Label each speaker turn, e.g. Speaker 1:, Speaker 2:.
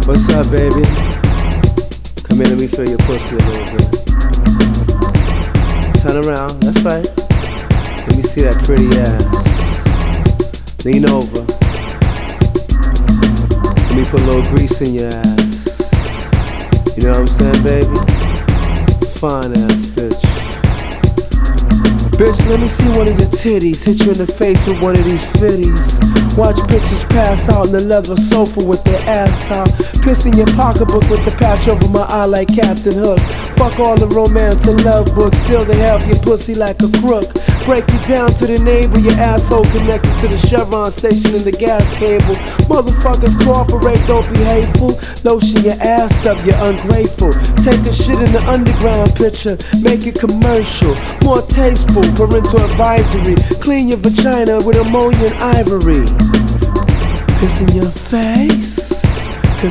Speaker 1: What's up, baby? Come here, let me feel your pussy a little bit. Turn around, that's right. Let me see that pretty ass. Lean over. Let me put a little grease in your ass. You know what I'm saying, baby? Fine ass bitch. Bitch, let me see one of your titties. Hit you in the face with one of these fitties. Watch bitches pass out in the leather sofa with their ass out. Piss in your pocketbook with the patch over my eye like Captain Hook. Fuck all the romance and love books. Still they have your pussy like a crook. Break you down to the neighbor, your asshole connected to the Chevron station and the gas cable. Motherfuckers cooperate, don't be hateful. Lotion your ass up, you're ungrateful. Take a shit in the underground picture, make it commercial, more tasteful, parental advisory. Clean your vagina with ammonia and ivory. Piss in your face.